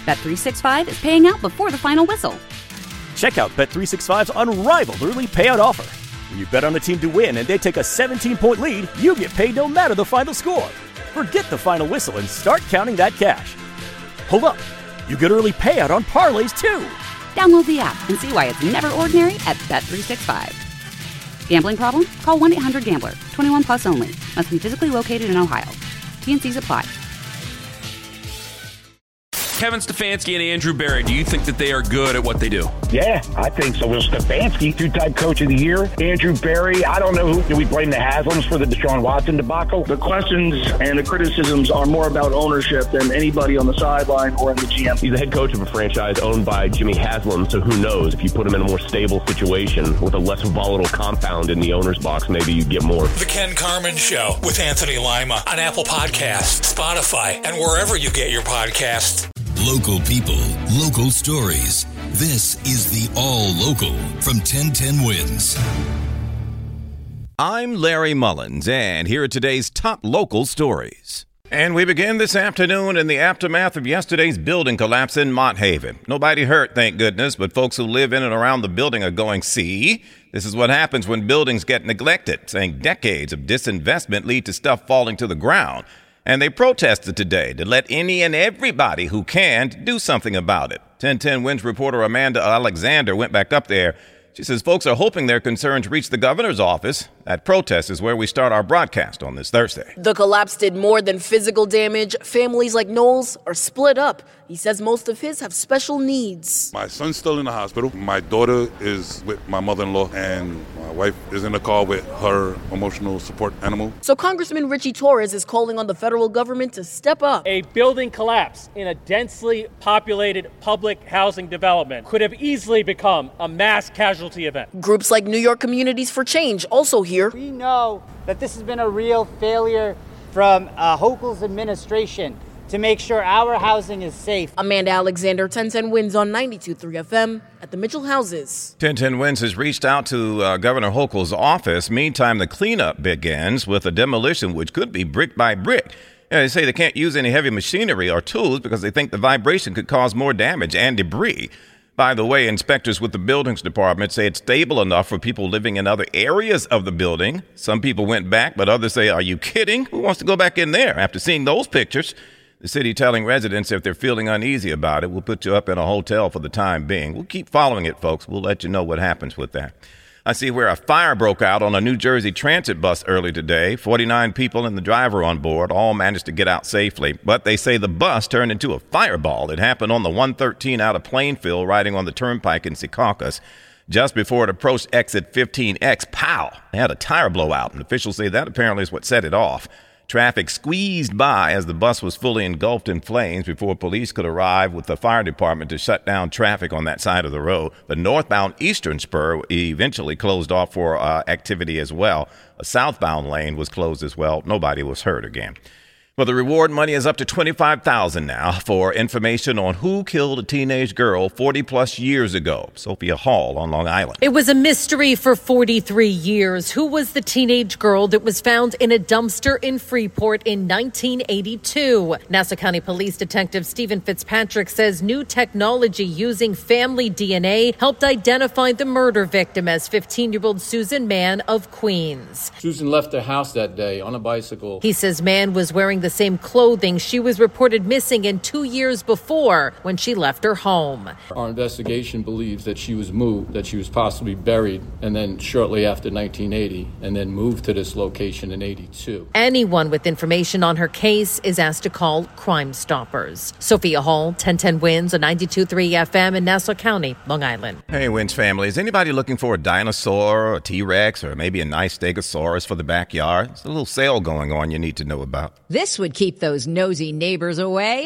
Bet365 is paying out before the final whistle. Check out Bet365's unrivaled early payout offer. When you bet on a team to win and they take a 17-point lead, you get paid no matter the final score. Forget the final whistle and start counting that cash. Hold up. You get early payout on parlays, too. Download the app and see why it's never ordinary at Bet365. Gambling problem? Call 1-800-GAMBLER. 21 plus only. Must be physically located in Ohio. T&Cs apply. Kevin Stefanski and Andrew Berry, do you think that they are good at what they do? Yeah, I think so. Well, Stefanski, two-time coach of the year. Andrew Berry, I don't know who. Do we blame the Haslams for the Deshaun Watson debacle? The questions and the criticisms are more about ownership than anybody on the sideline or in the GM. He's the head coach of a franchise owned by Jimmy Haslam, so who knows? If you put him in a more stable situation with a less volatile compound in the owner's box, maybe you get more. The Ken Carman Show with Anthony Lima on Apple Podcasts, Spotify, and wherever you get your podcasts. Local people, local stories. This is the All Local from 1010 Wins. I'm Larry Mullins, and here are today's top local stories. And we begin this afternoon in the aftermath of yesterday's building collapse in Mott Haven. Nobody hurt, thank goodness, but folks who live in and around the building are going, see, this is what happens when buildings get neglected, saying decades of disinvestment lead to stuff falling to the ground. And they protested today to let any and everybody who can do something about it. 1010 Wins reporter Amanda Alexander went back up there. She says folks are hoping their concerns reach the governor's office. That protest is where we start our broadcast on this Thursday. The collapse did more than physical damage. Families like Knowles are split up. He says most of his have special needs. My son's still in the hospital. My daughter is with my mother-in-law, and my wife is in the car with her emotional support animal. So Congressman Richie Torres is calling on the federal government to step up. A building collapse in a densely populated public housing development could have easily become a mass casualty event. Groups like New York Communities for Change also here. We know that this has been a real failure from Hochul's administration to make sure our housing is safe. Amanda Alexander, 1010 Wins on 92.3 FM at the Mitchell Houses. 1010 Wins has reached out to Governor Hochul's office. Meantime, the cleanup begins with a demolition which could be brick by brick. They say they can't use any heavy machinery or tools because they think the vibration could cause more damage and debris. By the way, inspectors with the buildings department say it's stable enough for people living in other areas of the building. Some people went back, but others say, are you kidding? Who wants to go back in there after seeing those pictures? The city telling residents if they're feeling uneasy about it, we'll put you up in a hotel for the time being. We'll keep following it, folks. We'll let you know what happens with that. I see where a fire broke out on a New Jersey transit bus early today. 49 people and the driver on board all managed to get out safely. But they say the bus turned into a fireball. It happened on the 113 out of Plainfield, riding on the turnpike in Secaucus. Just before it approached exit 15X, pow! They had a tire blowout, and officials say that apparently is what set it off. Traffic squeezed by as the bus was fully engulfed in flames before police could arrive with the fire department to shut down traffic on that side of the road. The northbound eastern spur eventually closed off for activity as well. A southbound lane was closed as well. Nobody was hurt again. Well, the reward money is up to $25,000 now for information on who killed a teenage girl 40-plus years ago. Sophia Hall on Long Island. It was a mystery for 43 years. Who was the teenage girl that was found in a dumpster in Freeport in 1982? Nassau County Police Detective Stephen Fitzpatrick says new technology using family DNA helped identify the murder victim as 15-year-old Susan Mann of Queens. Susan left the house that day on a bicycle. He says Mann was wearing the same clothing she was reported missing in 2 years before when she left her home. Our investigation believes that she was moved, that she was possibly buried, and then shortly after 1980, and then moved to this location in 82. Anyone with information on her case is asked to call Crime Stoppers. Sophia Hall, 1010 Wins on 92.3 FM in Nassau County, Long Island. Hey, Wins family, is anybody looking for a dinosaur, a T-Rex, or maybe a nice Stegosaurus for the backyard? There's a little sale going on you need to know about. This would keep those nosy neighbors away.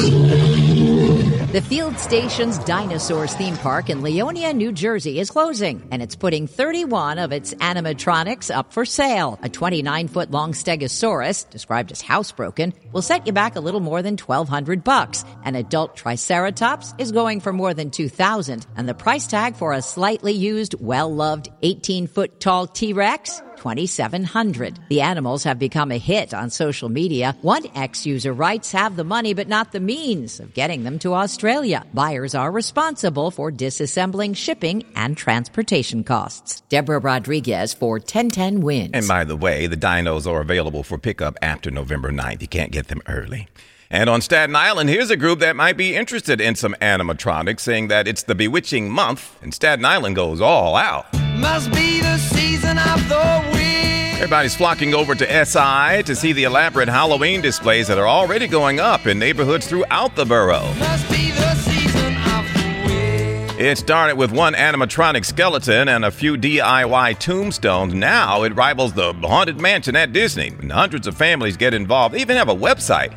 The Field Stations Dinosaurs theme park in Leonia, New Jersey is closing, and it's putting 31 of its animatronics up for sale. A 29-foot-long Stegosaurus, described as housebroken, will set you back a little more than $1,200. An adult Triceratops is going for more than $2,000, and the price tag for a slightly used, well-loved 18-foot-tall T-Rex, $2,700. The animals have become a hit on social media. One ex-user writes, have the money but not the means of getting them to Australia. Buyers are responsible for disassembling, shipping, and transportation costs. Deborah Rodriguez for 1010 Wins. And by the way, the dinos are available for pickup after November 9th. You can't get them early. And on Staten Island, here's a group that might be interested in some animatronics, saying that it's the bewitching month, and Staten Island goes all out. Must be the season of the wind. Everybody's flocking over to SI to see the elaborate Halloween displays that are already going up in neighborhoods throughout the borough. Must be the season of the wind. It started with one animatronic skeleton and a few DIY tombstones. Now it rivals the Haunted Mansion at Disney, and hundreds of families get involved. They even have a website,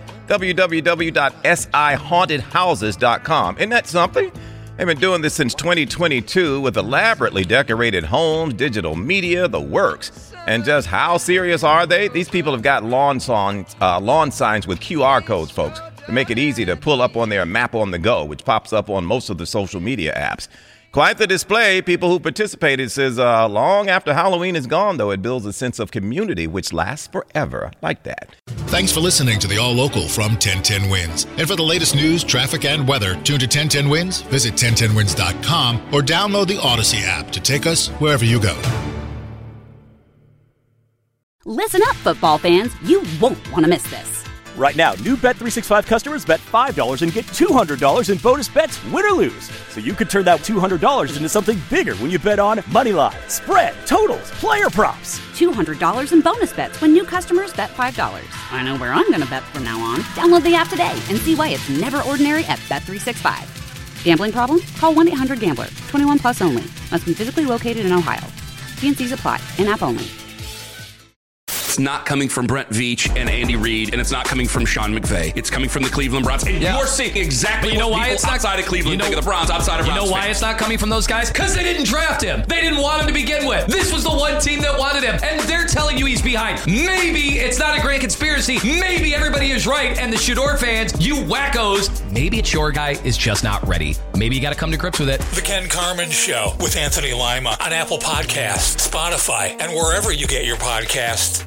www.sihauntedhouses.com. Isn't that something? They've been doing this since 2022 with elaborately decorated homes, digital media, the works. And just how serious are they? These people have got lawn signs with QR codes, folks, to make it easy to pull up on their map on the go, which pops up on most of the social media apps. Quite the display. People who participated says long after Halloween is gone, though, it builds a sense of community which lasts forever. I like that. Thanks for listening to the All Local from 1010 Wins. And for the latest news, traffic, and weather, tune to 1010 Wins, visit 1010wins.com, or download the Odyssey app to take us wherever you go. Listen up, football fans. You won't want to miss this. Right now, new Bet365 customers bet $5 and get $200 in bonus bets, win or lose. So you could turn that $200 into something bigger when you bet on moneyline, spread, totals, player props. $200 in bonus bets when new customers bet $5. I know where I'm going to bet from now on. Download the app today and see why it's never ordinary at Bet365. Gambling problem? Call 1-800-GAMBLER. 21 plus only. Must be physically located in Ohio. T&Cs apply. In-app only. It's not coming from Brent Veach and Andy Reid, and it's not coming from Sean McVay. It's coming from the Cleveland Browns. And you're seeing exactly what people outside of Cleveland think of the Browns, outside of Browns. You know why it's not coming from those guys? Because they didn't draft him. They didn't want him to begin with. This was the one team that wanted him, and they're telling you he's behind. Maybe it's not a great conspiracy. Maybe everybody is right, and the Shador fans, you wackos, maybe it's your guy is just not ready. Maybe you got to come to grips with it. The Ken Carman Show with Anthony Lima on Apple Podcasts, Spotify, and wherever you get your podcasts.